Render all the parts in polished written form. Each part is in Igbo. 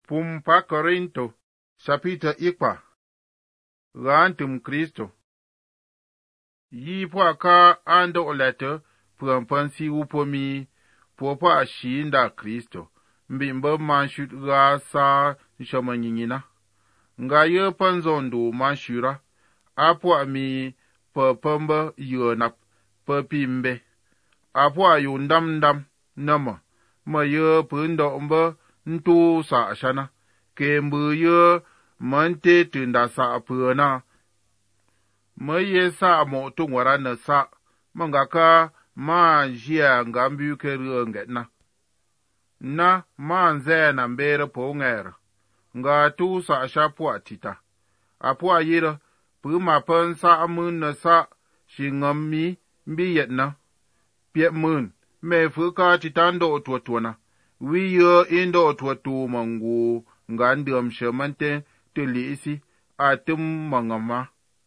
Pum pa Korinto, sapita ikpa. Rantum Kristo. Yi po ka ando olete prampansi upomi popo ashinda Kristo. Mbimba manshut rasa nshamanyingina. Nga ye panzondo manshura. Apo ami papamba yonap papimbe. Apo ayundam nama. Ma ye punda mba nto sa ashana. Kembu ye mante tunda sa apuna. Ma ye sa mo tungwara na sa. Mangaka ma jia ngambu keru ngetna. Na ma nze na mbere po ngere. Nga tu sa ashapu atita. Apo ayira pu ma pen sa amun na sa shingami mbi yetna. Piet mun me fuka titando otwatwana. Wi ye indo otwatu mangu ngandam shamante tuli isi atum mangama.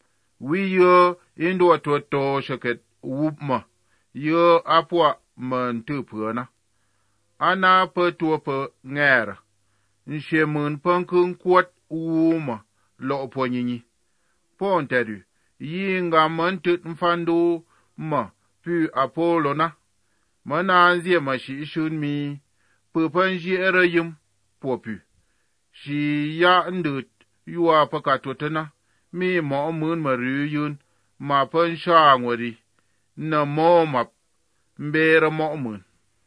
Wi ye indo otwato shaket wupma. Ye apwa man tupuna. Ana petua pe ngere. Nshe mun pankun kwat wuma lo po nyinyi. Ponteru. Yi nga man tut mfandu ma pu Apollo na. Mana anzie ma shi ishun mi. Pupan ji erayim popu. Shi ya ndut yuwa pakatotana. Mi ma mun maruyun ma pan shangwari. Na mo map mbera mo mun.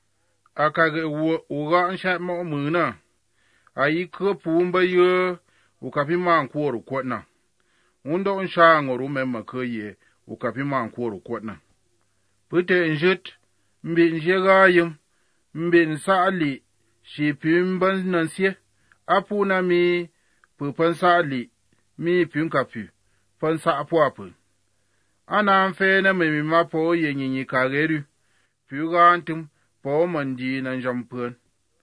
Akage uga anshat mo muna. Ayi kupumba ye ukapima nkworo kwatna. Undo nshangwaru memma kye ukapima nkworo kwatna. Pute njit mbi njegayim. Mbi nsali shi pimban nansye. Apu na mi pupan sali mi pinkapu. Pansa apu apu. Ana mfe na mimima po ye nyinyi kageru. Puga antum po mandi na njampun.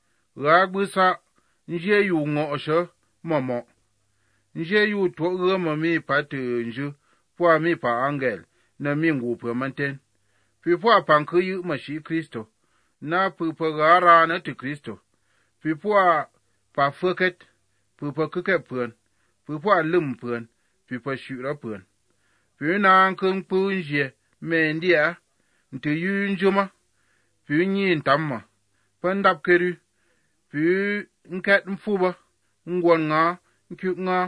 Ragbusa nje yu ngo osho mamo. Nje yu to mi patu nju. Po mi pa angel na mi ngupu manten. Pipua panku yu mashi Kristo. Na pupa gara na tu Kristo. Pipua pa fuket. Pupa kuke pun. Pipua lum pun. Pipa shura pun. Puna ankung punje mendia. Ntu yu njuma. Punyi ntamma. Pandap keru. Pu nket mfuba. Ngwan nga. Nkuk nga.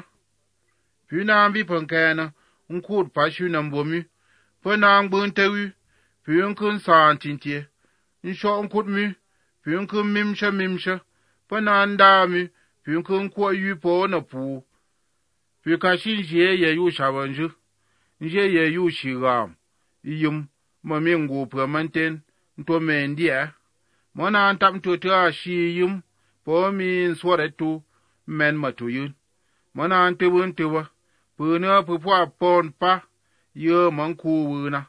Puna ambi pankena. Nkud pashu nambomi. Puna angbuntewi. Punkun saan tintie. Nsho nkut mi. Punkun mimsha. Pananda mi. Punkun kwa yu po na pu. Pukashi nje ye yu shabanju. Nje ye yu shigam. Iyum. Mamingu pramanten. Nto mendia. Mona antap ntotea shi yum. Po mi nswaretu. Men matuyun. Mona antewuntewa. Puna pupua pon pa. Ye manku wuna.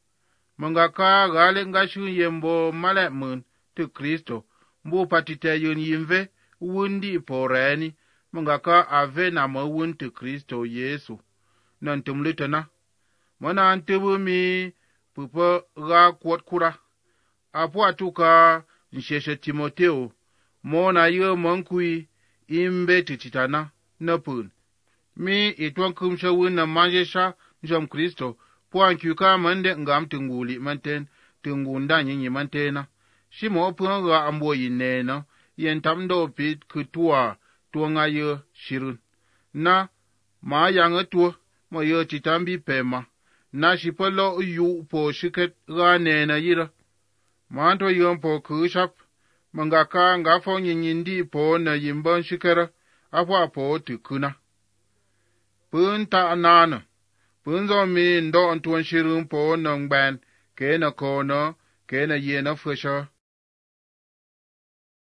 Mangaka gale ngashu yembo male mun tu Kristo. Mbu patite yun yimve wundi poreni. Mangaka ave na mawun tu Kristo Yesu. Nantumlitana. Mana antebu mi pupa ga kwat kura. Apo atuka nsheshe Timoteo. Mona ye mankui imbe tititana na pun. Mi itwan kumsha wuna manjesha njom Kristo. Puan kyuka mande ngam tunguli manten, tungunda nyinyi mantena. Shimo punga ambo yinena, yen tamdo pit kutua, tuanga ye shirun. Na, ma yang etua, ma ye chitambi pema. Na shipalo yu po shiket ganena yira. Manto yon po kushap, mangaka ngafo nyinyindi po na yimban shikera, apwa po tukuna. Punta anana. Punzo mi ndo antuan shirun po nang ban, kena kono, kena yena fusha.